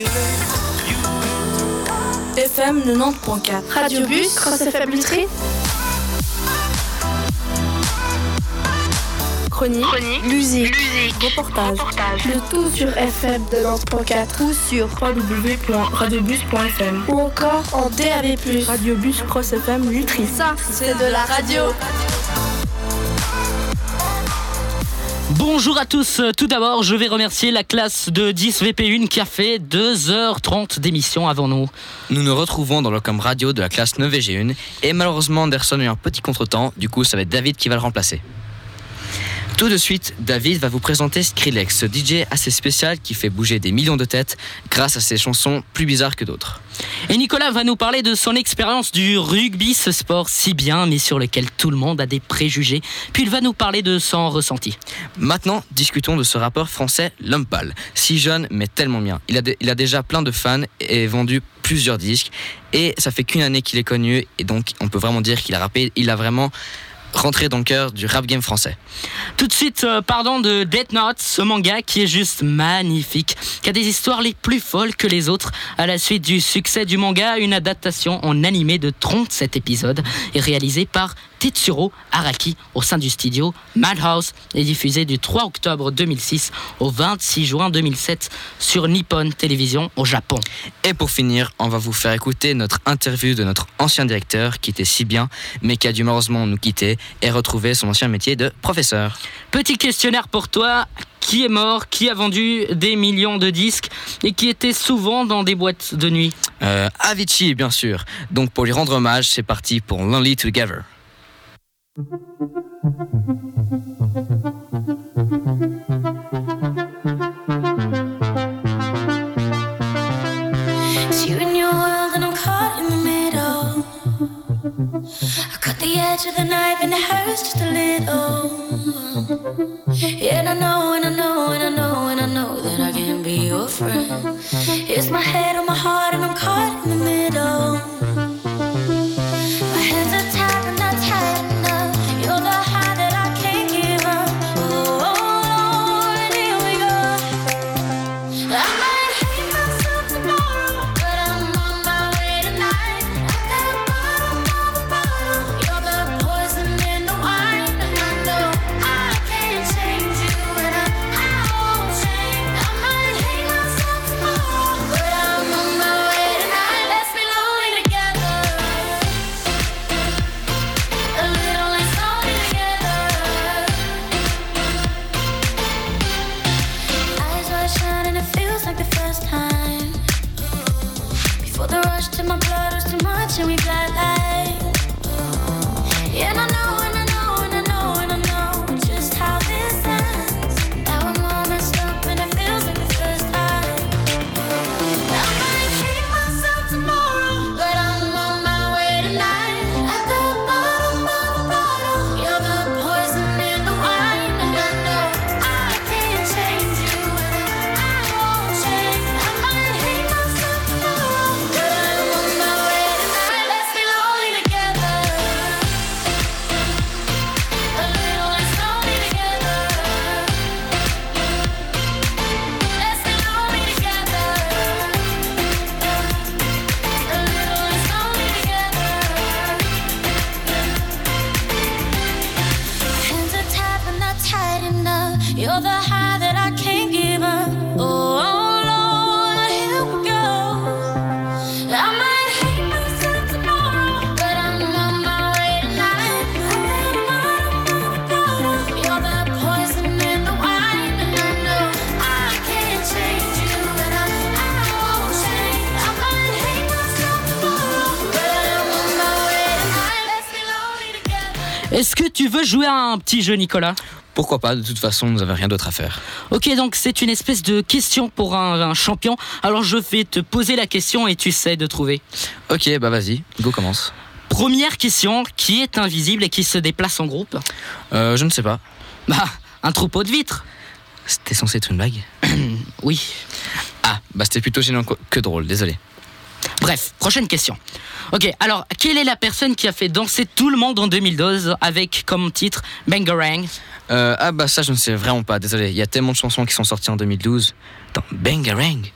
FM 90.4 Radio Bus, Cross FM Lutry. Chronique, musique, reportage. Le tout sur FM 90.4 ou sur www.radiobus.fm ou encore en DAB+. Radio Bus Cross FM Lutry. Ça, c'est de la radio. Bonjour à tous, tout d'abord je vais remercier la classe de 10 VP1 qui a fait 2h30 d'émission avant nous. Nous nous retrouvons dans le com radio de la classe 9VG1 et malheureusement Anderson a eu un petit contretemps, du coup ça va être David qui va le remplacer. Tout de suite, David va vous présenter Skrillex, ce DJ assez spécial qui fait bouger des millions de têtes grâce à ses chansons plus bizarres que d'autres. Et Nicolas va nous parler de son expérience du rugby, ce sport si bien mais sur lequel tout le monde a des préjugés. Puis il va nous parler de son ressenti. Maintenant, discutons de ce rappeur français L'Homme Pâle. Si jeune mais tellement bien. Il a déjà plein de fans et vendu plusieurs disques. Et ça fait qu'une année qu'il est connu et donc on peut vraiment dire qu'il a rappé. Il a vraiment rentré dans le cœur du rap game français. Tout de suite, parlons de Death Note, ce manga qui est juste magnifique, qui a des histoires les plus folles que les autres. À la suite du succès du manga, une adaptation en animé de 37 épisodes est réalisée par Tetsuro Araki au sein du studio Madhouse et diffusée du 3 octobre 2006 au 26 juin 2007 sur Nippon Télévision au Japon. Et pour finir, on va vous faire écouter notre interview de notre ancien directeur qui était si bien mais qui a dû malheureusement nous quitter et retrouver son ancien métier de professeur. Petit questionnaire pour toi. Qui est mort, qui a vendu des millions de disques et qui était souvent dans des boîtes de nuit? Avicii, bien sûr. Donc pour lui rendre hommage, c'est parti pour Lonely Together. It's you in your world and I'm caught in the middle. I cut the edge of the knife and it hurts just a little. Yeah, and I know, and I know, and I know, and I know that I can't be your friend. It's my head on my heart and I'm caught in the middle. My hands are tied and not tight enough. You're the high that I can't give up. Oh, Lord, here we go. I might hate myself tomorrow, but I'm on my way tonight. At the bottom of the bottle, you're the poison in the wine. And I know I can't change you, and I won't change. I might hate myself tomorrow, but I'm on my way tonight. Let's be lonely together, a little less lonely together. Eyes wide shut and it feels like the first time. Before the rush to my blood was too much and we got light. Yeah, and I know, and I know, and I know, and I know just how this ends. Now I'm all messed up and it feels like the first time. I might hate myself tomorrow, but I'm on my way tonight. At the bottom of the bottle, you're the poison in the wine. And I know I can't change you, and I won't change. I might hate myself tomorrow, but I'm on my way tonight. Let's be lonely together, a little less lonely together. Let's be lonely together, a little less lonely together. Hands are tied but not tight enough. You're the high that I can't give up. Oh, Lord, here we go. I might hate myself tomorrow, but I'm on my way tonight. You're the poison in the wine, and I know I can't change you, and I won't change. I might hate myself tomorrow, but I'm on my way tonight. Let's be lonely together. Est-ce que tu veux jouer à un petit jeu, Nicolas? Pourquoi pas, de toute façon nous n'avons rien d'autre à faire. Ok, donc c'est une espèce de question pour un champion. Alors je vais te poser la question et tu essaies de trouver. Ok, bah vas-y, go commence. Première question, qui est invisible et qui se déplace en groupe? Je ne sais pas. Bah, un troupeau de vitres. C'était censé être une blague? Oui. Ah, bah c'était plutôt gênant que drôle, désolé. Bref, prochaine question. Ok, alors, quelle est la personne qui a fait danser tout le monde en 2012 avec comme titre Bangarang? Ah bah ça je ne sais vraiment pas, désolé. Il y a tellement de chansons qui sont sorties en 2012. Dans Bangarang.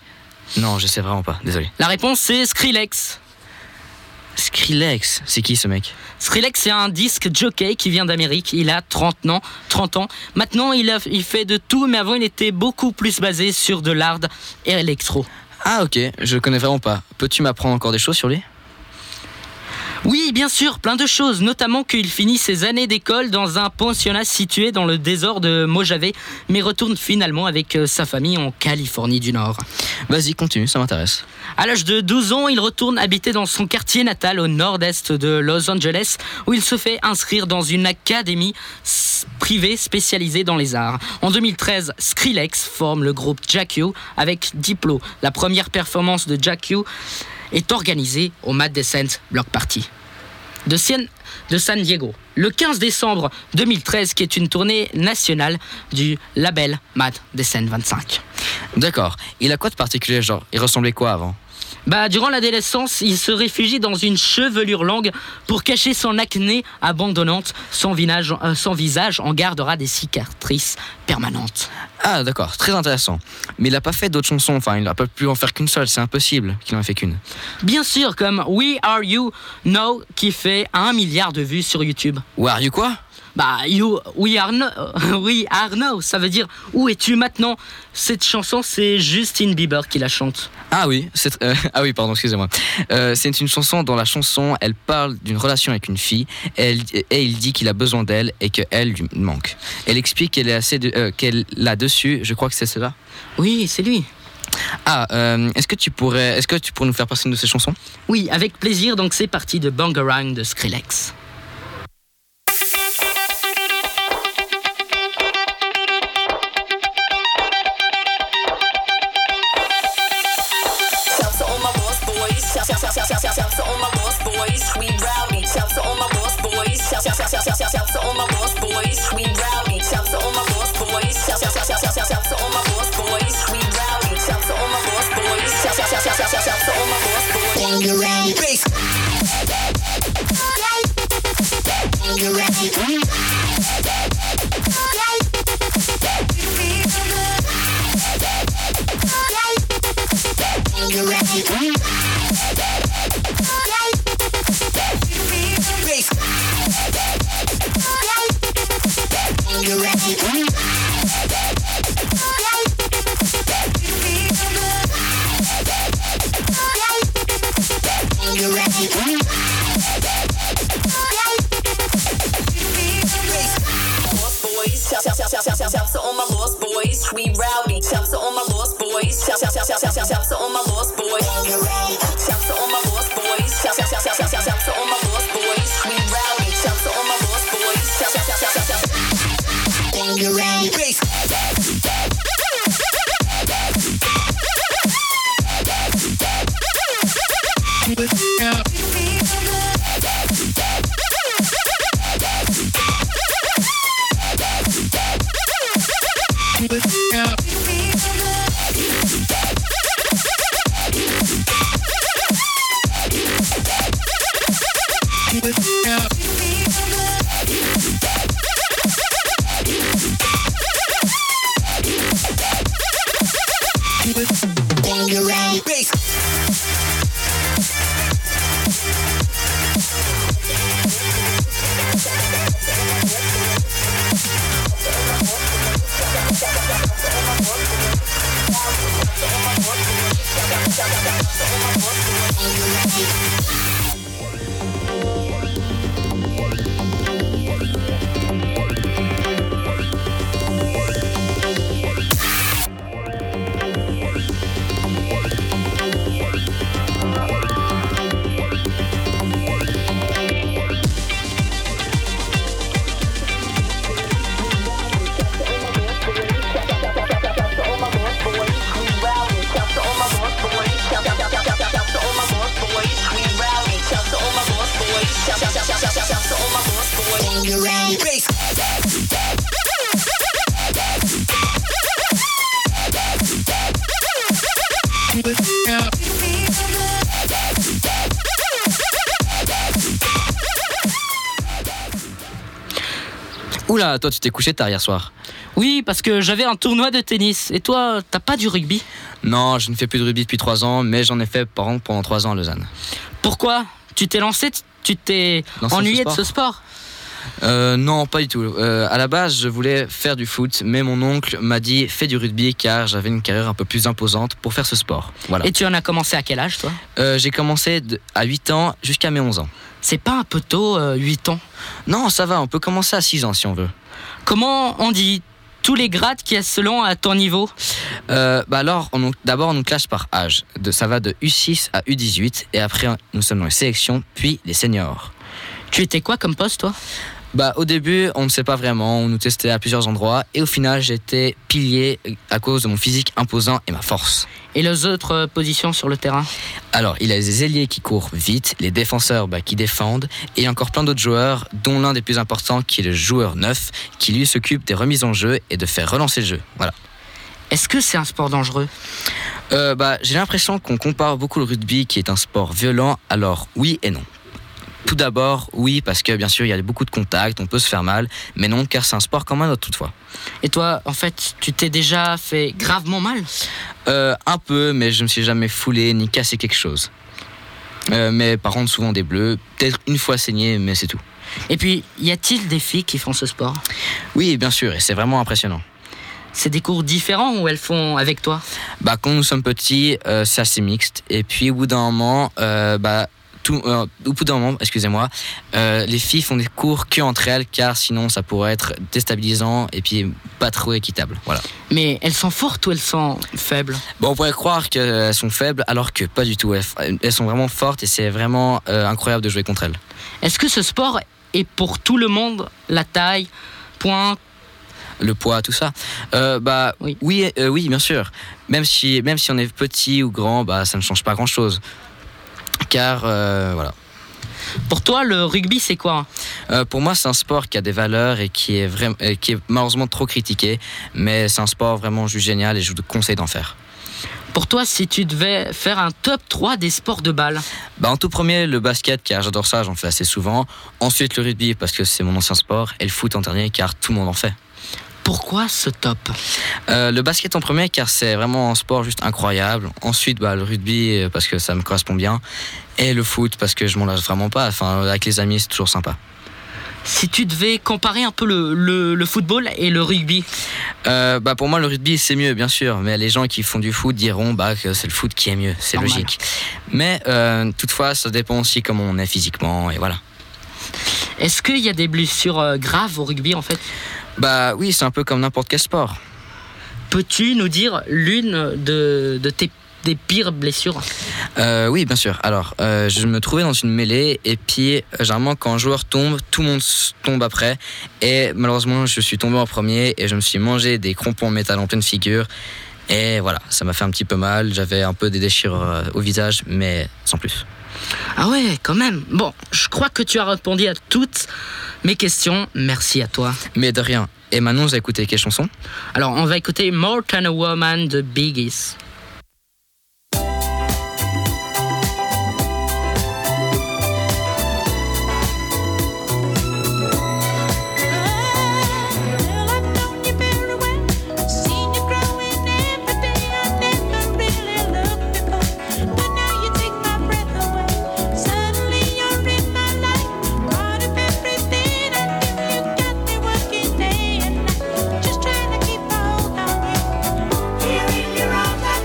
Non, je sais vraiment pas, désolé. La réponse c'est Skrillex. Skrillex, c'est qui ce mec? Skrillex, c'est un disque jockey qui vient d'Amérique. Il a 30 ans. Maintenant, il fait de tout, mais avant, il était beaucoup plus basé sur de l'hard et électro. Ah ok, je connais vraiment pas. Peux-tu m'apprendre encore des choses sur lui? Oui, bien sûr, plein de choses, notamment qu'il finit ses années d'école dans un pensionnat situé dans le désert de Mojave, mais retourne finalement avec sa famille en Californie du Nord. Vas-y, continue, ça m'intéresse. À l'âge de 12 ans, il retourne habiter dans son quartier natal au nord-est de Los Angeles, où il se fait inscrire dans une académie privée spécialisée dans les arts. En 2013, Skrillex forme le groupe Jack U avec Diplo. La première performance de Jack U est organisée au Mad Descent Block Party de San Diego, le 15 décembre 2013, qui est une tournée nationale du label Mad Descent 25. D'accord, il a quoi de particulier, genre, il ressemblait quoi avant? Durant l'adolescence, il se réfugie dans une chevelure longue pour cacher son acné abandonnante. Son visage en gardera des cicatrices permanentes. Ah d'accord, très intéressant. Mais il a pas fait d'autres chansons, enfin il n'a pas pu en faire qu'une seule, c'est impossible qu'il en ait fait qu'une. Bien sûr, comme We Are You Now, qui fait 1 milliard de vues sur YouTube. Where are you quoi? We are now, ça veut dire où es-tu maintenant? Cette chanson, c'est Justin Bieber qui la chante. Ah oui, pardon, excusez-moi. C'est une chanson dont la chanson, elle parle d'une relation avec une fille et il dit qu'il a besoin d'elle et qu'elle lui manque. Elle explique qu'elle est qu'elle l'a dessus, je crois que c'est cela. Oui, c'est lui. Est-ce que tu pourrais nous faire passer une de ces chansons? Oui, avec plaisir, donc c'est parti de Bangarang de Skrillex. Shout to all my lost boys, we rowdy. Shout to all my lost boys. Shout to all my lost boys, we rowdy. Shout to all my lost boys. Shout to all my lost boys, we rowdy. Shout to all my lost boys. Shout to all my lost boys. Bangarang. Bass. Bangarang. Shout to all my lost boys, we rowdy. Shout to all my lost boys. Shout to all my lost boys. Shout to all my lost boys. Shout to all my lost boys, we rowdy. Shout to all my lost boys. Bangarang. Bass. Bangarang. Bass. Bangarang. Bass. Oula, toi tu t'es couché tard hier soir. Oui, parce que j'avais un tournoi de tennis. Et toi, t'as pas du rugby? Non, je ne fais plus de rugby depuis 3 ans, mais j'en ai fait par exemple pendant 3 ans à Lausanne. Pourquoi? Tu t'es lancé, tu t'es Lancé ennuyé ce de ce sport? Non, pas du tout. À la base, je voulais faire du foot, mais mon oncle m'a dit fais du rugby car j'avais une carrière un peu plus imposante pour faire ce sport. Voilà. Et tu en as commencé à quel âge, toi? J'ai commencé à 8 ans jusqu'à mes 11 ans. C'est pas un peu tôt, 8 ans? Non, ça va, on peut commencer à 6 ans si on veut. Comment on dit tous les grades qu'il y a selon à ton niveau? Alors, d'abord, on nous classe par âge. Ça va de U6 à U18, et après, nous sommes dans les sélections, puis les seniors. Tu étais quoi comme poste, toi? Au début, on ne sait pas vraiment, on nous testait à plusieurs endroits, et au final, j'étais pilier à cause de mon physique imposant et ma force. Et les autres positions sur le terrain? Alors, il y a les ailiers qui courent vite, les défenseurs qui défendent, et encore plein d'autres joueurs, dont l'un des plus importants qui est le joueur 9, qui lui s'occupe des remises en jeu et de faire relancer le jeu. Voilà. Est-ce que c'est un sport dangereux? J'ai l'impression qu'on compare beaucoup le rugby qui est un sport violent, alors oui et non. Tout d'abord, oui, parce que bien sûr, il y a beaucoup de contacts, on peut se faire mal, mais non, car c'est un sport comme un autre toutefois. Et toi, en fait, tu t'es déjà fait gravement mal? Un peu, mais je ne me suis jamais foulé ni cassé quelque chose. Mais par contre, souvent des bleus, peut-être une fois saigné, mais c'est tout. Et puis, y a-t-il des filles qui font ce sport? Oui, bien sûr, et c'est vraiment impressionnant. C'est des cours différents ou elles font avec toi? Quand nous sommes petits, c'est assez mixte, et puis au bout d'un moment, les filles font des cours que entre elles, car sinon ça pourrait être déstabilisant et puis pas trop équitable. Voilà. Mais elles sont fortes ou elles sont faibles? On pourrait croire qu'elles sont faibles, alors que pas du tout. Elles sont vraiment fortes et c'est vraiment incroyable de jouer contre elles. Est-ce que ce sport est pour tout le monde? La taille, point, le poids, tout ça. Oui, bien sûr. Même si on est petit ou grand, ça ne change pas grand-chose. Car voilà. Pour toi, le rugby, c'est quoi? Pour moi, c'est un sport qui a des valeurs et qui est malheureusement trop critiqué. Mais c'est un sport vraiment juste génial et je vous conseille d'en faire. Pour toi, si tu devais faire un top 3 des sports de balle? En tout premier, le basket, car j'adore ça, j'en fais assez souvent. Ensuite, le rugby, parce que c'est mon ancien sport. Et le foot en dernier, car tout le monde en fait. Pourquoi ce top? Le basket en premier, car c'est vraiment un sport juste incroyable. Ensuite, le rugby, parce que ça me correspond bien. Et le foot, parce que je m'en lâche vraiment pas. Enfin, avec les amis, c'est toujours sympa. Si tu devais comparer un peu le football et le rugby? Pour moi, le rugby, c'est mieux, bien sûr. Mais les gens qui font du foot diront que c'est le foot qui est mieux. C'est normal. Logique. Mais toutefois, ça dépend aussi comment on est physiquement. Et voilà. Est-ce qu'il y a des blessures graves au rugby, en fait? Oui, c'est un peu comme n'importe quel sport. Peux-tu nous dire l'une des pires blessures? Oui, bien sûr. Alors, je me trouvais dans une mêlée et puis, généralement, quand un joueur tombe, tout le monde tombe après. Et malheureusement, je suis tombé en premier et je me suis mangé des crampons en métal en pleine figure. Et voilà, ça m'a fait un petit peu mal. J'avais un peu des déchirures au visage, mais sans plus. Ah ouais, quand même. Bon, je crois que tu as répondu à toutes mes questions. Merci à toi. Mais de rien. Et maintenant, vous avez écouté quelle chanson? Alors, on va écouter More Than a Woman de Biggie. Hearing your own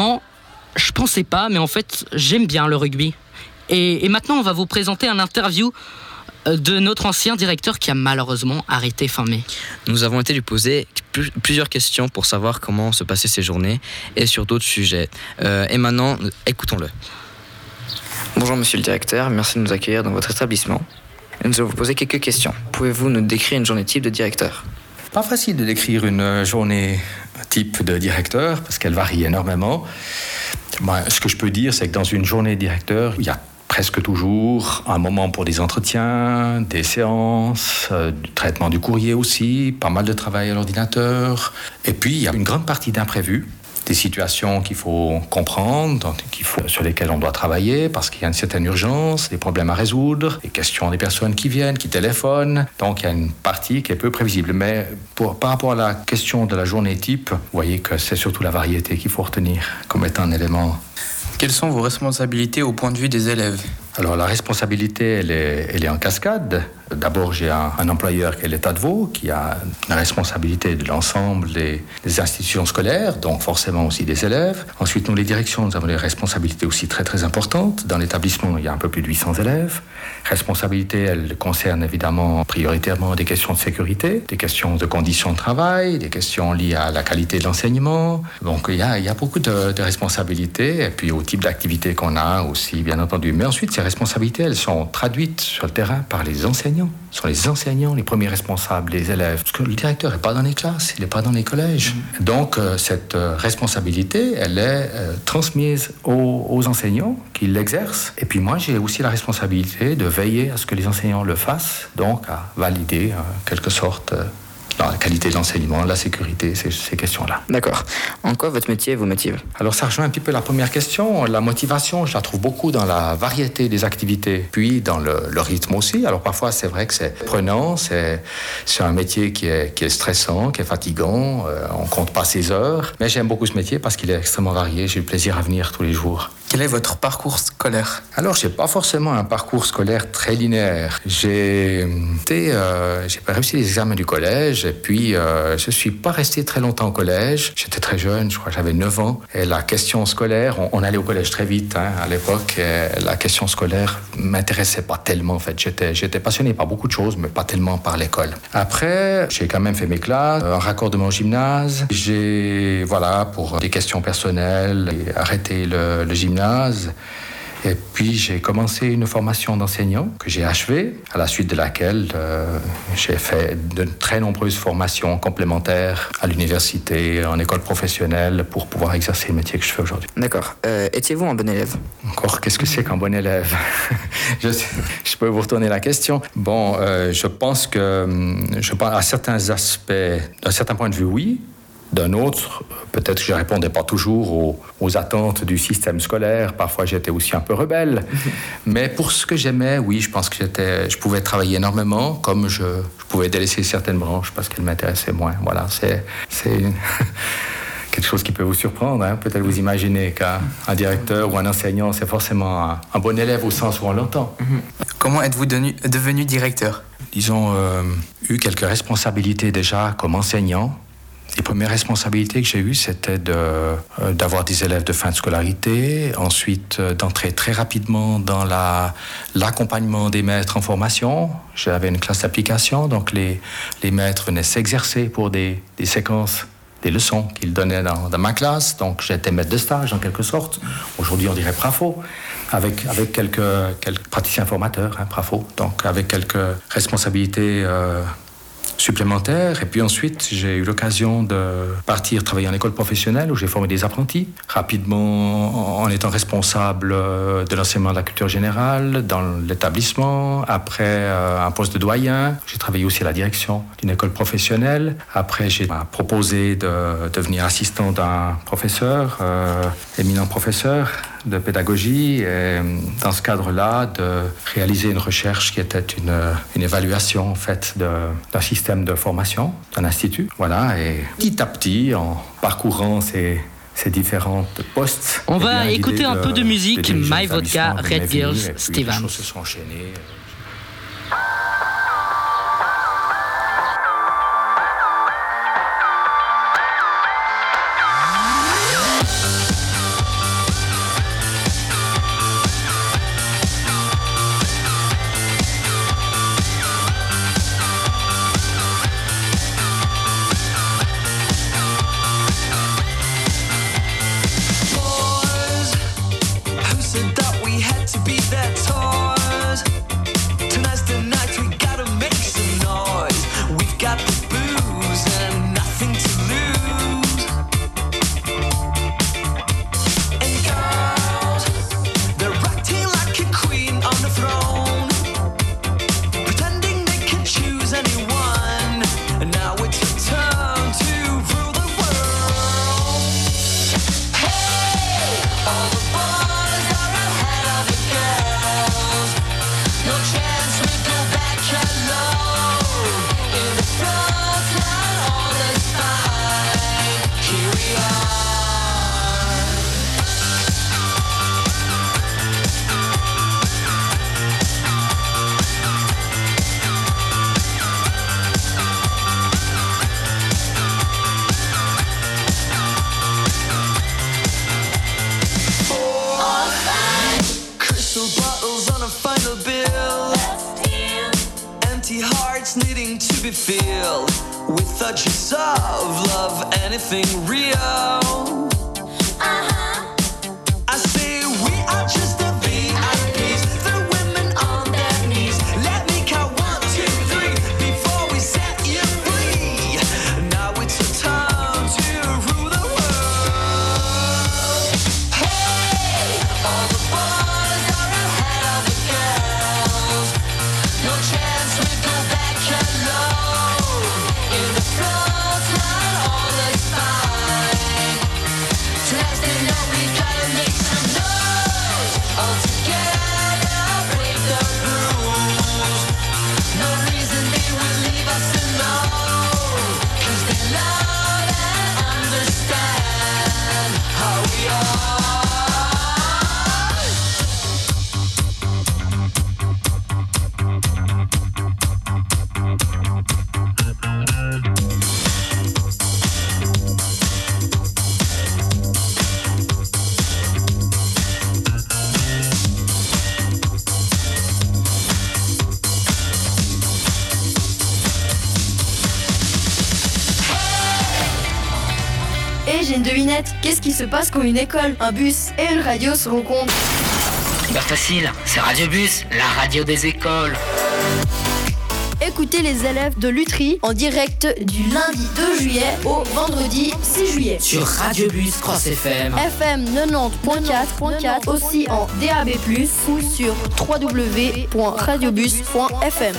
honnêtement, je pensais pas, mais en fait, j'aime bien le rugby. Et maintenant, on va vous présenter un interview de notre ancien directeur qui a malheureusement arrêté fin mai. Nous avons été lui poser plusieurs questions pour savoir comment se passaient ses journées et sur d'autres sujets. Et maintenant, écoutons-le. Bonjour monsieur le directeur, merci de nous accueillir dans votre établissement. Nous allons vous poser quelques questions. Pouvez-vous nous décrire une journée type de directeur ? Pas facile de décrire une journée type de directeur parce qu'elle varie énormément. Ce que je peux dire, c'est que dans une journée de directeur, il y a presque toujours un moment pour des entretiens, des séances, du traitement du courrier aussi, pas mal de travail à l'ordinateur. Et puis, il y a une grande partie d'imprévus, des situations qu'il faut comprendre, sur lesquelles on doit travailler parce qu'il y a une certaine urgence, des problèmes à résoudre, des questions des personnes qui viennent, qui téléphonent. Donc, il y a une partie qui est peu prévisible. Mais par rapport à la question de la journée type, vous voyez que c'est surtout la variété qu'il faut retenir comme étant un élément. Quelles sont vos responsabilités au point de vue des élèves ? Alors la responsabilité, elle est en cascade. D'abord, j'ai un employeur qui est l'État de Vaud, qui a la responsabilité de l'ensemble des institutions scolaires, donc forcément aussi des élèves. Ensuite, nous, les directions, nous avons des responsabilités aussi très très importantes. Dans l'établissement, il y a un peu plus de 800 élèves. Responsabilité, elle concerne évidemment prioritairement des questions de sécurité, des questions de conditions de travail, des questions liées à la qualité de l'enseignement. Donc il y a beaucoup de responsabilités, et puis au type d'activité qu'on a aussi, bien entendu. Mais ensuite, ces responsabilités, elles sont traduites sur le terrain par les enseignants. Ce sont les enseignants les premiers responsables des élèves. Parce que le directeur n'est pas dans les classes, il n'est pas dans les collèges. Donc cette responsabilité, elle est transmise aux enseignants qui l'exercent. Et puis moi, j'ai aussi la responsabilité de veiller à ce que les enseignants le fassent, donc à valider en quelque sorte la qualité de l'enseignement, la sécurité, ces questions-là. D'accord. En quoi votre métier vous motive ? Alors ça rejoint un petit peu la première question. La motivation, je la trouve beaucoup dans la variété des activités, puis dans le rythme aussi. Alors parfois, c'est vrai que c'est prenant, c'est un métier qui est stressant, qui est fatigant, on compte pas ses heures. Mais j'aime beaucoup ce métier parce qu'il est extrêmement varié, j'ai le plaisir à venir tous les jours. Quel est votre parcours scolaire ? Alors, j'ai pas forcément un parcours scolaire très linéaire. J'ai réussi les examens du collège et puis je suis pas resté très longtemps au collège. J'étais très jeune, je crois que j'avais 9 ans. Et la question scolaire, on allait au collège très vite à l'époque. Et la question scolaire m'intéressait pas tellement en fait. J'étais passionné par beaucoup de choses, mais pas tellement par l'école. Après, j'ai quand même fait mes classes, un raccordement au gymnase. J'ai, pour des questions personnelles, arrêté le gymnase. Et puis j'ai commencé une formation d'enseignant que j'ai achevée, à la suite de laquelle j'ai fait de très nombreuses formations complémentaires à l'université, en école professionnelle, pour pouvoir exercer le métier que je fais aujourd'hui. D'accord. Étiez-vous un bon élève ? Encore, qu'est-ce que c'est qu'un bon élève ? je peux vous retourner la question. Bon, je pense à certains aspects, d'un certain point de vue, oui. D'un autre, peut-être que je ne répondais pas toujours aux attentes du système scolaire. Parfois, j'étais aussi un peu rebelle. Mais pour ce que j'aimais, oui, je pense que je pouvais travailler énormément, comme je pouvais délaisser certaines branches parce qu'elles m'intéressaient moins. Voilà, c'est quelque chose qui peut vous surprendre. Peut-être vous imaginez qu'un directeur ou un enseignant, c'est forcément un bon élève au sens où on l'entend. Comment êtes-vous devenu directeur ? Disons, eu quelques responsabilités déjà comme enseignant. Les premières responsabilités que j'ai eues, c'était d'avoir des élèves de fin de scolarité, ensuite d'entrer très rapidement dans l'accompagnement des maîtres en formation. J'avais une classe d'application, donc les maîtres venaient s'exercer pour des séquences, des leçons qu'ils donnaient dans ma classe. Donc j'étais maître de stage en quelque sorte. Aujourd'hui, on dirait PRAFO, avec quelques praticiens formateurs, PRAFO, donc avec quelques responsabilités supplémentaires. Et puis ensuite, j'ai eu l'occasion de partir travailler en école professionnelle où j'ai formé des apprentis. Rapidement, en étant responsable de l'enseignement de la culture générale dans l'établissement. Après, un poste de doyen. J'ai travaillé aussi à la direction d'une école professionnelle. Après, j'ai proposé de devenir assistant d'un professeur, éminent professeur de pédagogie, et dans ce cadre-là, de réaliser une recherche qui était une évaluation en fait d'un système de formation, d'un institut. Voilà, et petit à petit, en parcourant ces différents postes. On va écouter un peu de musique, My Vodka, Red Girls, Steven. Les choses se sont enchaînées. hearts needing to be filled with touches of love, anything real. I say we are just the VIPs, the women on their knees. Let me count 1, 2, 3 before we set you free. Now it's your time to rule the world. Hey, all the boys are ahead of the girls. No chance we go back alone. In the front line all the time. Tonight they know we gotta make some noise. All together break the rules. No reason they will leave us alone. 'Cause they love and understand how we are. Et j'ai une devinette, qu'est-ce qui se passe quand une école, un bus et une radio se rencontrent? Bah facile, c'est Radio Bus, la radio des écoles. Écoutez les élèves de Lutry en direct du lundi 2 juillet au vendredi 6 juillet. Sur Radio Bus Cross FM. FM 90.4, aussi en DAB+, ou sur www.radiobus.fm.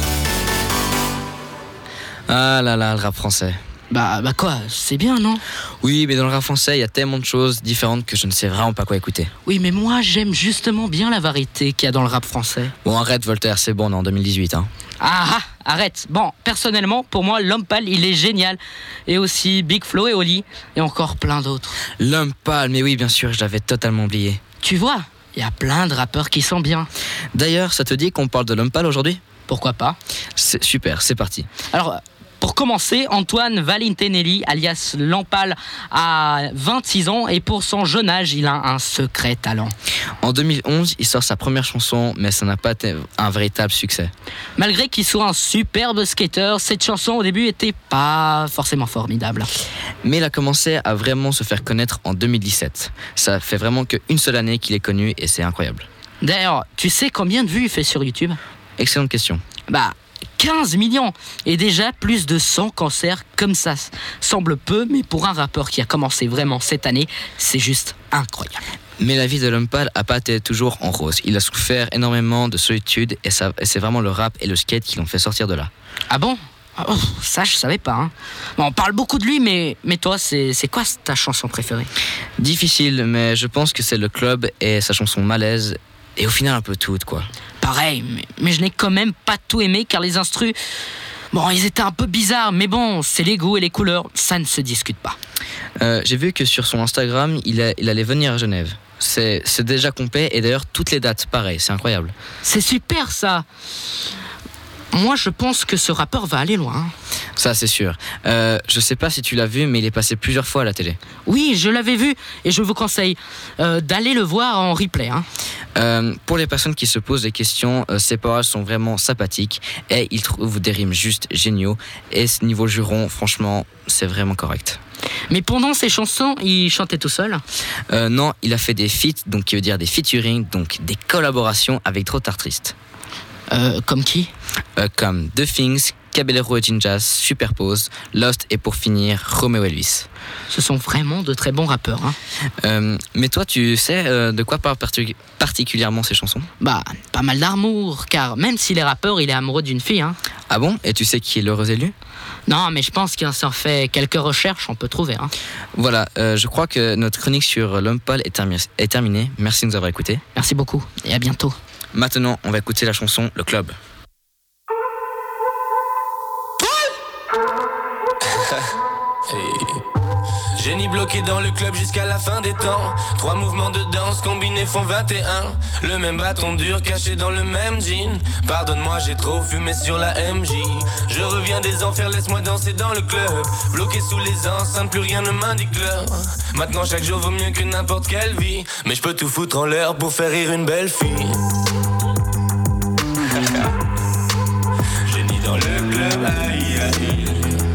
Ah là là, le rap français. Bah quoi, c'est bien, non? Oui, mais dans le rap français, il y a tellement de choses différentes que je ne sais vraiment pas quoi écouter. Oui, mais moi, j'aime justement bien la variété qu'il y a dans le rap français. Bon, arrête Voltaire, c'est bon, on est en 2018. Hein. Ah, arrête. Bon, personnellement, pour moi, L'Homme Pâle, il est génial. Et aussi Big Flo et Oli, et encore plein d'autres. L'Homme Pâle, mais oui, bien sûr, je l'avais totalement oublié. Tu vois, il y a plein de rappeurs qui sont bien. D'ailleurs, ça te dit qu'on parle de L'Homme Pâle aujourd'hui? Pourquoi pas? C'est super, c'est parti. Alors, pour commencer, Antoine Valentinelli, alias Lampal, a 26 ans et pour son jeune âge, il a un secret talent. En 2011, il sort sa première chanson, mais ça n'a pas été un véritable succès. Malgré qu'il soit un superbe skater, cette chanson au début était pas forcément formidable. Mais il a commencé à vraiment se faire connaître en 2017. Ça fait vraiment qu'une seule année qu'il est connu et c'est incroyable. D'ailleurs, tu sais combien de vues il fait sur YouTube? Excellente question. 15 millions et déjà plus de 100 concerts, comme ça semble peu, mais pour un rappeur qui a commencé vraiment cette année, c'est juste incroyable. Mais la vie de L'Homme Pâle n'a pas été toujours en rose. Il a souffert énormément de solitude et c'est vraiment le rap et le skate qui l'ont fait sortir de là. Ah bon? Oh, ça je savais pas. Hein. Bon, on parle beaucoup de lui, mais toi, c'est quoi ta chanson préférée? Difficile, mais je pense que c'est Le Club et sa chanson Malaise, et au final un peu toutes, quoi. Pareil, mais je n'ai quand même pas tout aimé car les instrus, bon, ils étaient un peu bizarres, mais bon, c'est les goûts et les couleurs, ça ne se discute pas. J'ai vu que sur son Instagram, il allait venir à Genève. C'est déjà complet et d'ailleurs toutes les dates, pareil, c'est incroyable. C'est super ça. Moi, je pense que ce rappeur va aller loin. Ça, c'est sûr. Je sais pas si tu l'as vu, mais il est passé plusieurs fois à la télé. Oui, je l'avais vu et je vous conseille d'aller le voir en replay. Hein. Pour les personnes qui se posent des questions, ses paroles sont vraiment sympathiques et il trouve des rimes juste géniaux. Et ce niveau juron, franchement, c'est vraiment correct. Mais pendant ses chansons, il chantait tout seul? Non, il a fait des feats, donc qui veut dire des featuring, donc des collaborations avec d'autres artistes. Comme qui? Comme The Things, Caballero et Ginjas, Superpose, Lost et pour finir, Romeo Elvis. Ce sont vraiment de très bons rappeurs. Hein. Mais toi, tu sais de quoi parlent particulièrement ces chansons? Pas mal d'amour, car même s'il est rappeur, il est amoureux d'une fille. Hein. Ah bon? Et tu sais qui est l'heureux élu? Non, mais je pense qu'il s'en fait quelques recherches, on peut trouver. Hein. Voilà, je crois que notre chronique sur L'Homme Pâle est terminée. Merci de nous avoir écoutés. Merci beaucoup, et à bientôt. Maintenant, on va écouter la chanson Le Club. Génie bloqué dans le club jusqu'à la fin des temps. 3 mouvements de danse combinés font 21. Le même bâton dur caché dans le même jean. Pardonne-moi, j'ai trop fumé sur la MJ. Je reviens des enfers, laisse-moi danser dans le club. Bloqué sous les enceintes, plus rien ne m'indique l'heure. Maintenant chaque jour vaut mieux que n'importe quelle vie. Mais je peux tout foutre en l'air pour faire rire une belle fille. Génie dans dans le club, aïe aïe.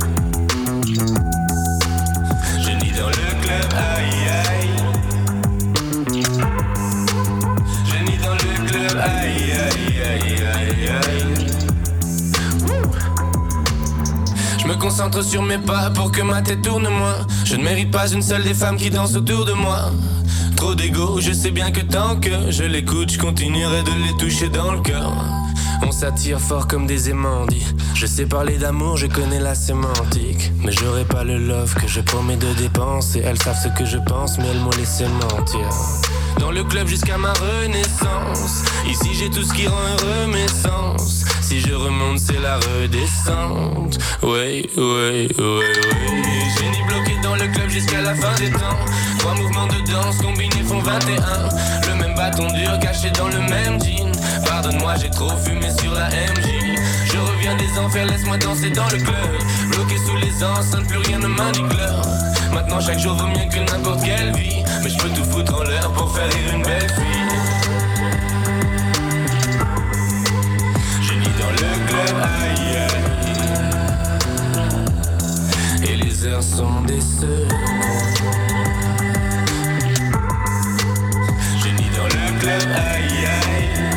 Génie dans le club, aïe aïe. Génie dans le club, aïe aïe aïe aïe aïe. Je me concentre sur mes pas pour que ma tête tourne moins. Je ne mérite pas une seule des femmes qui dansent autour de moi. Trop d'ego, je sais bien que tant que je l'écoute, je continuerai de les toucher dans le cœur. On s'attire fort comme des aimants, dit. Je sais parler d'amour, je connais la sémantique. Mais j'aurai pas le love que je promets de dépenser. Elles savent ce que je pense, mais elles m'ont laissé mentir. Dans le club jusqu'à ma renaissance. Ici j'ai tout ce qui rend heureux mes sens. Si je remonte c'est la redescente. Oui, oui, oui, oui. Génie bloqué dans le club jusqu'à la fin des temps. 3 mouvements de danse combinés font 21. Le même bâton dur caché dans le même jean. Pardonne-moi j'ai trop fumé sur la MJ. Je reviens des enfers, laisse-moi danser dans le club. Bloqué sous les enceintes, plus rien ne m'indique l'heure. Maintenant chaque jour vaut mieux que n'importe quelle vie. Mais je peux tout foutre en l'air pour faire rire une belle fille. Génie dans le club, aïe aïe. Et les heures sont des seuls. Génie dans le club, aïe aïe.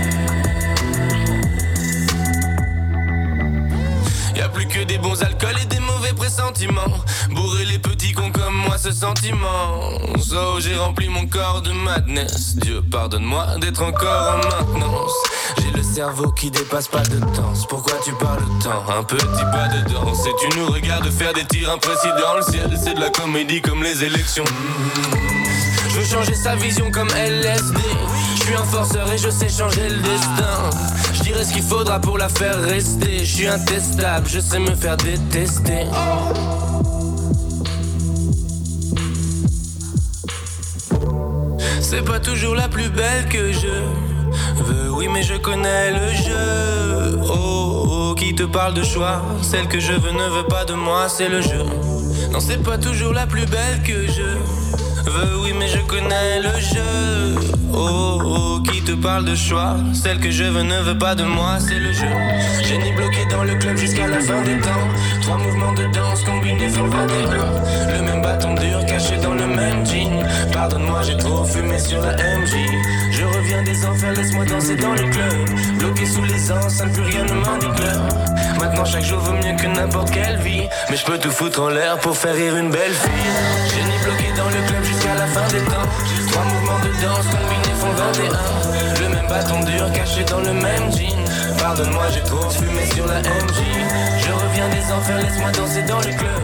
Y'a plus que des bons alcools et des mauvais pressentiments. Bourrer les petits cons comme moi ce sentiment. So j'ai rempli mon corps de madness. Dieu pardonne-moi d'être encore en maintenance. J'ai le cerveau qui dépasse pas de danse. Pourquoi tu parles tant? Un petit pas de danse. Et tu nous regardes faire des tirs imprécis dans le ciel. C'est de la comédie comme les élections. Je veux changer sa vision comme LSD. Je suis un forceur et je sais changer le destin. Je dirais ce qu'il faudra pour la faire rester. Je suis intestable, je sais me faire détester. C'est pas toujours la plus belle que je veux, oui mais je connais le jeu. Oh, oh, qui te parle de choix? Celle que je veux ne veut pas de moi, c'est le jeu. Non c'est pas toujours la plus belle que je veux, oui mais je connais le jeu. Oh, oh, qui te parle de choix? Celle que je veux ne veut pas de moi, c'est le jeu. Génie bloqué dans le club jusqu'à la fin des temps. 3 mouvements de danse combinés font 21. Le même bâton dur caché dans le même jean. Pardonne-moi j'ai trop fumé sur la MJ. Je reviens des enfers, laisse-moi danser dans le club. Bloqué sous les enceintes, plus rien ne m'indique l'heure. Maintenant chaque jour vaut mieux que n'importe quelle vie. Mais je peux tout foutre en l'air pour faire rire une belle fille. Génie bloqué dans le club jusqu'à la fin des temps. 3 mouvements de danse combinés font 21. Le même bâton dur caché dans le même jean. Pardonne-moi j'ai trop fumé sur la MJ. Je reviens des enfers, laisse-moi danser dans le club.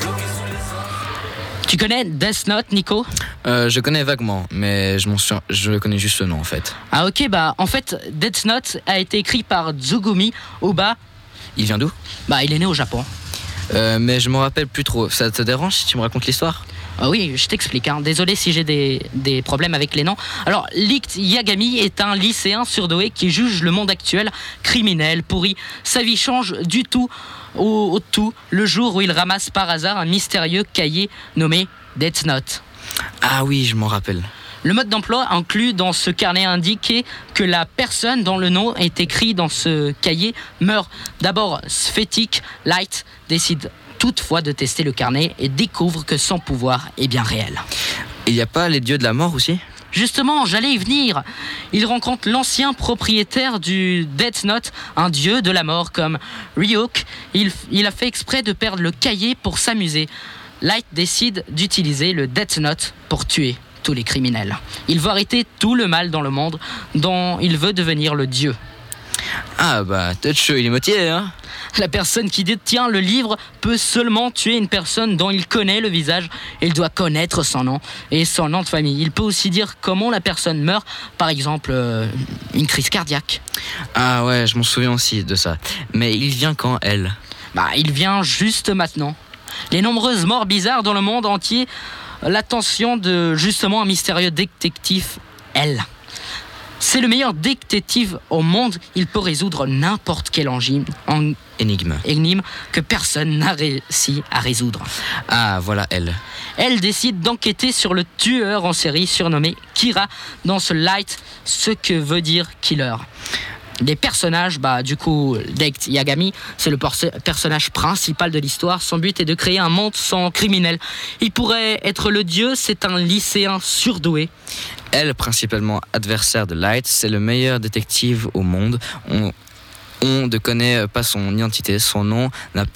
Tu connais Death Note, Nico? Je connais vaguement, mais je connais juste le nom en fait. Ah ok, bah en fait Death Note a été écrit par Tsugumi Ohba. Il vient d'où? Bah il est né au Japon. Mais je m'en rappelle plus trop. Ça te dérange si tu me racontes l'histoire? Ah oui, je t'explique. Désolé si j'ai des problèmes avec les noms. Alors, Licht Yagami est un lycéen surdoué qui juge le monde actuel criminel, pourri. Sa vie change du tout au tout le jour où il ramasse par hasard un mystérieux cahier nommé Death Note. Ah oui, je m'en rappelle. Le mode d'emploi inclus dans ce carnet indiquait que la personne dont le nom est écrit dans ce cahier meurt. D'abord sphétique, Light décide toutefois de tester le carnet et découvre que son pouvoir est bien réel. Il n'y a pas les dieux de la mort aussi? Justement, j'allais y venir. Il rencontre l'ancien propriétaire du Death Note, un dieu de la mort comme Ryuk. Il a fait exprès de perdre le cahier pour s'amuser. Light décide d'utiliser le Death Note pour tuer tous les criminels. Il veut arrêter tout le mal dans le monde dont il veut devenir le dieu. Ah bah, Touch, il est motivé, hein? La personne qui détient le livre peut seulement tuer une personne dont il connaît le visage. Il doit connaître son nom et son nom de famille. Il peut aussi dire comment la personne meurt, par exemple une crise cardiaque. Ah ouais, je m'en souviens aussi de ça. Mais il vient quand, elle? Bah, il vient juste maintenant. Les nombreuses morts bizarres dans le monde entier, l'attention de justement un mystérieux détective, elle. C'est le meilleur détective au monde. Il peut résoudre n'importe quel énigme que personne n'a réussi à résoudre. Ah, voilà elle. Elle décide d'enquêter sur le tueur en série surnommé Kira dans ce Light, ce que veut dire killer. Les personnages, du coup, Date Yagami, c'est le personnage principal de l'histoire. Son but est de créer un monde sans criminels. Il pourrait être le dieu, c'est un lycéen surdoué. Elle, principalement adversaire de Light, c'est le meilleur détective au monde. On ne connaît pas son identité, son nom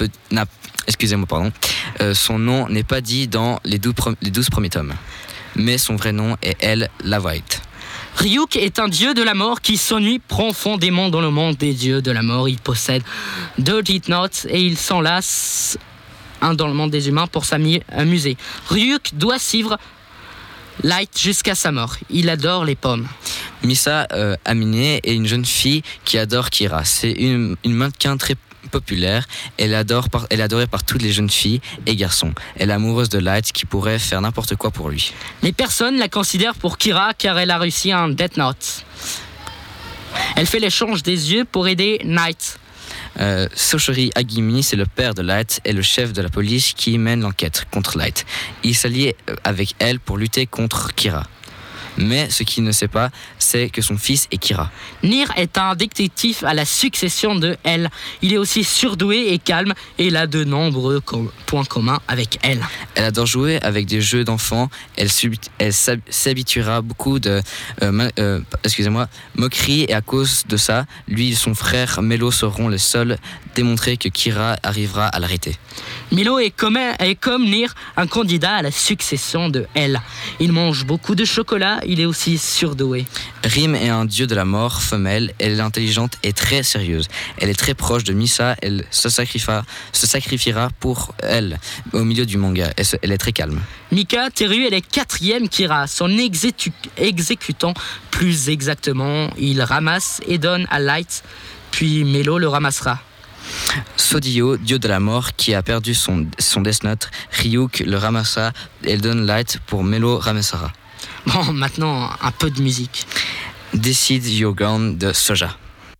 son nom n'est pas dit dans les 12 premiers tomes. Mais son vrai nom est Elle, la White. Ryuk est un dieu de la mort qui s'ennuie profondément dans le monde des dieux de la mort. Il possède 2 Death Notes et il s'en lasse un dans le monde des humains pour s'amuser. Ryuk doit suivre Light jusqu'à sa mort. Il adore les pommes. Misa Amine est une jeune fille qui adore Kira. C'est une mannequin très populaire. Elle est adorée par toutes les jeunes filles et garçons. Elle est amoureuse de Light qui pourrait faire n'importe quoi pour lui. Mais personne la considère pour Kira car elle a réussi un Death Note. Elle fait l'échange des yeux pour aider Light. Soshori Agimi, c'est le père de Light et le chef de la police qui mène l'enquête contre Light. Il s'allie avec elle pour lutter contre Kira. Mais ce qu'il ne sait pas, c'est que son fils est Kira. Nier est un détective à la succession de Elle. Il est aussi surdoué et calme et il a de nombreux points communs avec Elle. Elle adore jouer avec des jeux d'enfants. Elle s'habituera beaucoup de moqueries et à cause de ça, lui et son frère Melo seront les seuls démontrer que Kira arrivera à l'arrêter. Milo est comme Nier, un candidat à la succession de Elle. Il mange beaucoup de chocolat, il est aussi surdoué. Rim est un dieu de la mort femelle, elle est intelligente et très sérieuse. Elle est très proche de Misa, elle se sacrifiera pour elle au milieu du manga. Elle est très calme. Mika Teru est la 4e Kira, son exécutant plus exactement. Il ramasse et donne à Light, puis Melo le ramassera. Sodio, dieu de la mort, qui a perdu son Death Note, Ryuk le ramassa et donne Light pour Melo ramassera. Bon, maintenant, un peu de musique. Decide Your Gun de Soja.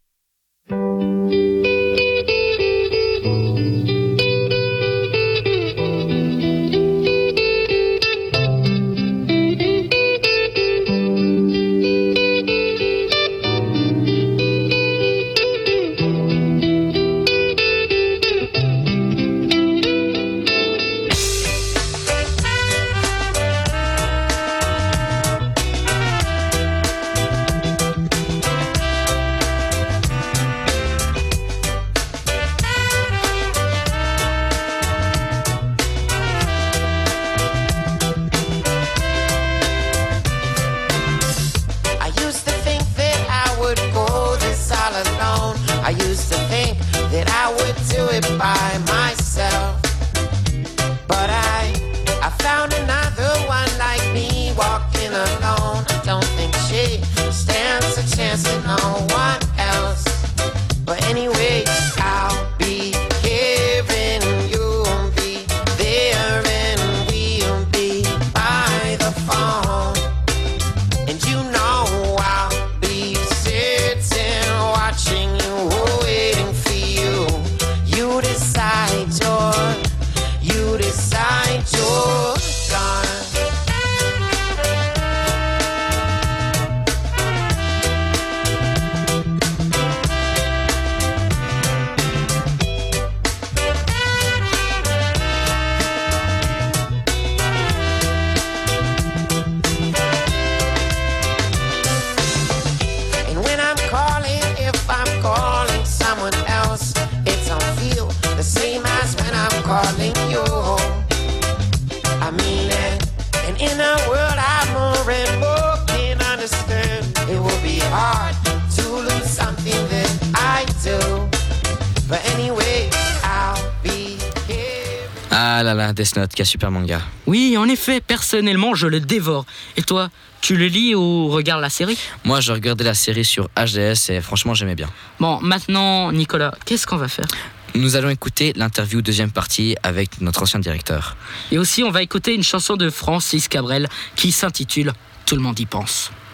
Ah là là, Death Note, quel super manga. Oui, en effet, personnellement, je le dévore. Et toi, tu le lis ou regardes la série ? Moi, je regardais la série sur HDS et franchement, j'aimais bien. Bon, maintenant, Nicolas, qu'est-ce qu'on va faire ? Nous allons écouter l'interview deuxième partie avec notre ancien directeur. Et aussi, on va écouter une chanson de Francis Cabrel qui s'intitule « Tout le monde y pense ».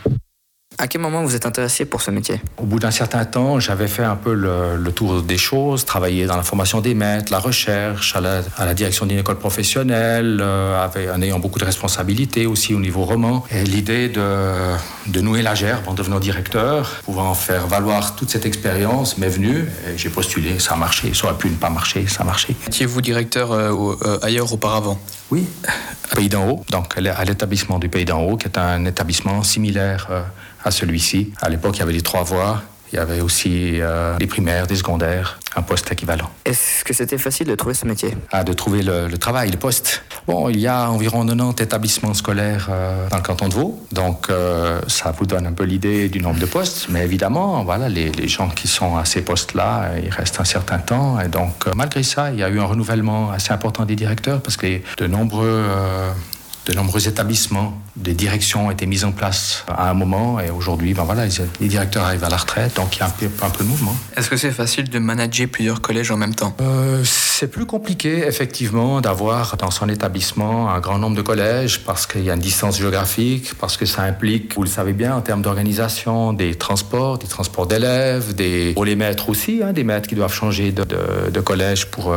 À quel moment vous êtes intéressé pour ce métier? Au bout d'un certain temps, j'avais fait un peu le tour des choses, travaillé dans la formation des maîtres, la recherche, à la direction d'une école professionnelle, en ayant beaucoup de responsabilités aussi au niveau roman. Et l'idée de nouer la gerbe en devenant directeur, pouvant faire valoir toute cette expérience m'est venue. Et j'ai postulé, ça a marché. Ça aurait pu ne pas marcher, ça a marché. Étiez-vous directeur ailleurs auparavant? Oui, à Pays d'en Haut, donc à l'établissement du Pays d'en Haut, qui est un établissement similaire à celui-ci. À l'époque, il y avait les 3 voies. Il y avait aussi des primaires, des secondaires, un poste équivalent. Est-ce que c'était facile de trouver ce métier? De trouver le travail, le poste. Bon, il y a environ 90 établissements scolaires dans le canton de Vaud, donc ça vous donne un peu l'idée du nombre de postes. Mais évidemment, voilà, les gens qui sont à ces postes-là, ils restent un certain temps. Et donc, malgré ça, il y a eu un renouvellement assez important des directeurs parce que de nombreux établissements, des directions ont été mises en place à un moment et aujourd'hui, les directeurs arrivent à la retraite, donc il y a un peu de mouvement. Est-ce que c'est facile de manager plusieurs collèges en même temps? C'est plus compliqué, effectivement, d'avoir dans son établissement un grand nombre de collèges parce qu'il y a une distance géographique, parce que ça implique, vous le savez bien, en termes d'organisation, des transports d'élèves, pour les maîtres aussi, des maîtres qui doivent changer de collège pour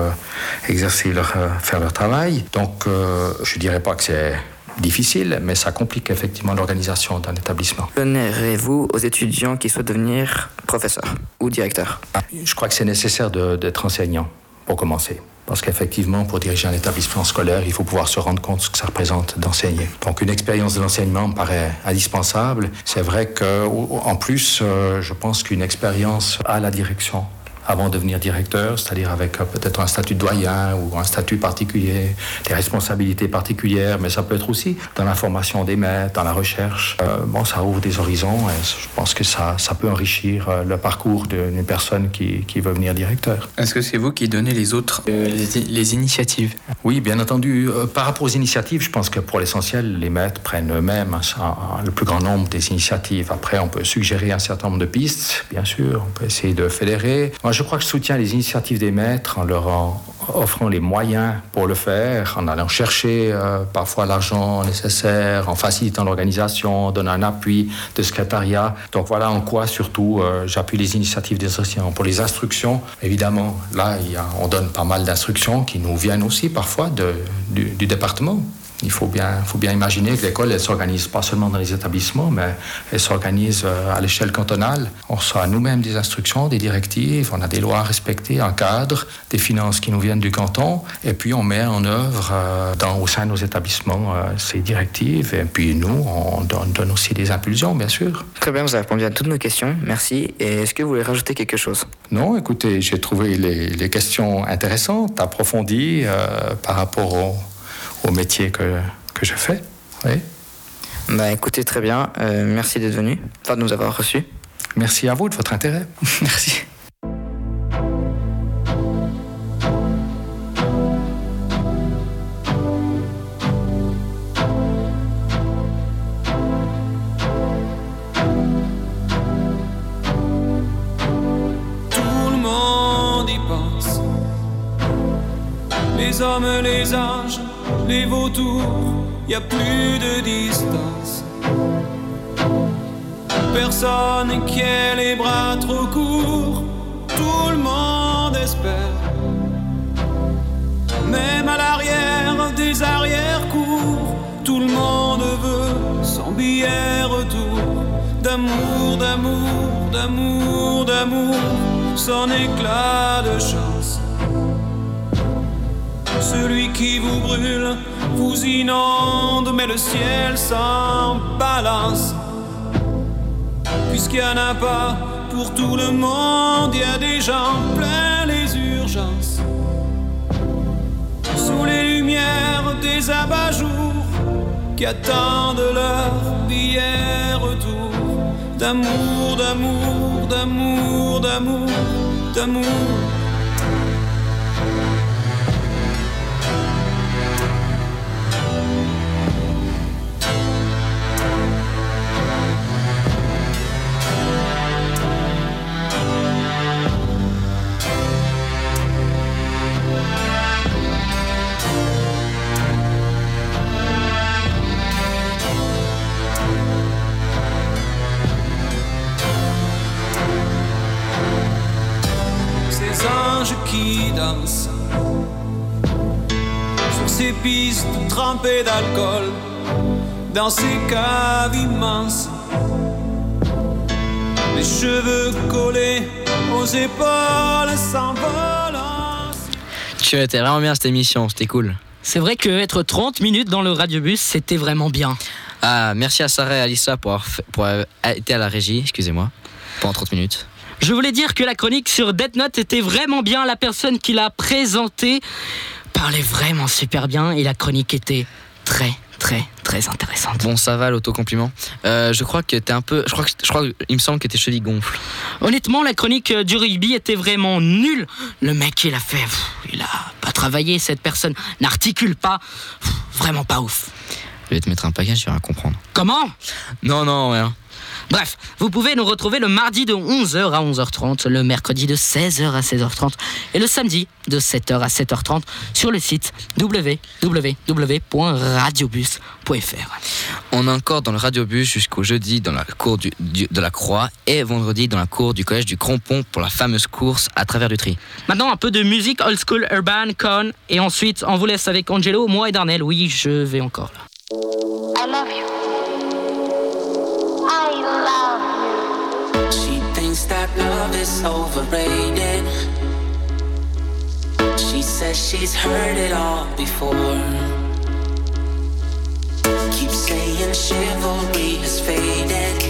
faire leur travail. Donc, je dirais pas que c'est difficile, mais ça complique effectivement l'organisation d'un établissement. Donneriez-vous aux étudiants qui souhaitent devenir professeur ou directeur? Je crois que c'est nécessaire d'être enseignant pour commencer. Parce qu'effectivement, pour diriger un établissement scolaire, il faut pouvoir se rendre compte de ce que ça représente d'enseigner. Donc une expérience de l'enseignement me paraît indispensable. C'est vrai qu'en plus, je pense qu'une expérience à la direction, avant de devenir directeur, c'est-à-dire avec peut-être un statut de doyen ou un statut particulier, des responsabilités particulières, mais ça peut être aussi dans la formation des maîtres, dans la recherche. Ça ouvre des horizons et je pense que ça peut enrichir le parcours d'une personne qui veut devenir directeur. Est-ce que c'est vous qui donnez les initiatives? Oui, bien entendu. Par rapport aux initiatives, je pense que pour l'essentiel, les maîtres prennent eux-mêmes le plus grand nombre des initiatives. Après, on peut suggérer un certain nombre de pistes, bien sûr. On peut essayer de fédérer. Moi, je crois que je soutiens les initiatives des maîtres en leur offrant les moyens pour le faire, en allant chercher parfois l'argent nécessaire, en facilitant l'organisation, en donnant un appui de secrétariat. Donc voilà en quoi surtout j'appuie les initiatives des enseignants. Pour les instructions, évidemment, là on donne pas mal d'instructions qui nous viennent aussi parfois du département. Il faut bien imaginer que l'école, elle ne s'organise pas seulement dans les établissements, mais elle s'organise à l'échelle cantonale. On reçoit nous-mêmes des instructions, des directives, on a des lois à respecter, un cadre, des finances qui nous viennent du canton, et puis on met en œuvre au sein de nos établissements ces directives, et puis nous, on donne aussi des impulsions, bien sûr. Très bien, vous avez répondu à toutes nos questions, merci. Et est-ce que vous voulez rajouter quelque chose? Non, écoutez, j'ai trouvé les questions intéressantes, approfondies par rapport au métier que je fais. Oui. Écoutez, très bien. Merci d'être venu, de nous avoir reçus. Merci à vous de votre intérêt. Merci. Tout le monde y pense. Les hommes, les âges, les vautours, y a plus de distance. Personne qui ait les bras trop courts, tout le monde espère. Même à l'arrière des arrière-cours, tout le monde veut son billet retour. D'amour, d'amour, d'amour, d'amour, son éclat de chance. Celui qui vous brûle, vous inonde, mais le ciel s'en balance. Puisqu'il n'y en a pas pour tout le monde, il y a des gens plein les urgences. Sous les lumières des abat-jours qui attendent leur billet retour. D'amour, d'amour, d'amour, d'amour, d'amour. ange qui danse sur ces pistes trempées d'alcool, dans ces caves immenses, les cheveux collés aux épaules s'envolent. Tu étais vraiment bien cette émission, c'était cool. C'est vrai que être 30 minutes dans le radiobus, c'était vraiment bien. Ah, merci à Sarah et Alissa pour avoir été à la régie, excusez-moi, pendant 30 minutes. Je voulais dire que la chronique sur Death Note était vraiment bien. La personne qui l'a présentée parlait vraiment super bien et la chronique était très intéressante. Bon, ça va l'autocompliment. Je crois que t'es un peu. Il me semble que tes chevilles gonflent. Honnêtement, la chronique du rugby était vraiment nulle. Le mec, il a pas travaillé, cette personne n'articule pas. Vraiment pas ouf. Je vais te mettre un paquet, je vais rien comprendre. Comment ? Non, rien. Bref, vous pouvez nous retrouver le mardi de 11h à 11h30, le mercredi de 16h à 16h30 et le samedi de 7h à 7h30 sur le site www.radiobus.fr. On est encore dans le radiobus jusqu'au jeudi dans la cour de la Croix et vendredi dans la cour du collège du Crampon pour la fameuse course à travers du tri. Maintenant, un peu de musique old school, urban, con, et ensuite on vous laisse avec Angelo, moi et Darnell. Oui, je vais encore là. I love you. I love you. She thinks that love is overrated. She says she's heard it all before. Keeps saying chivalry is faded.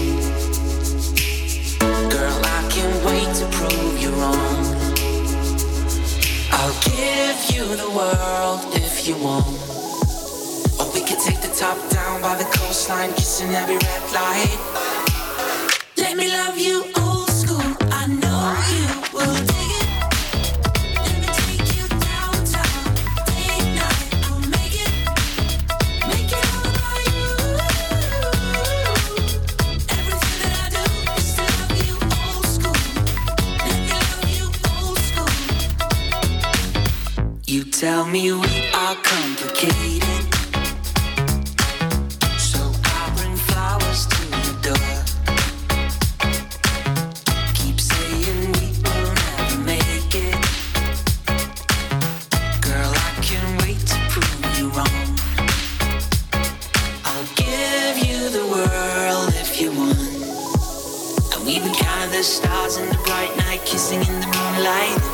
Girl, I can't wait to prove you wrong. I'll give you the world if you want. Or we could take the top down by the coastline, kissing every red light. Let me love you old school, I know you will dig it. Let me take you downtown, day and night, we'll make it all about you. Everything that I do is to love you old school. Let me love you old school. You tell me we are complicated. Stars in the bright night, kissing in the moonlight.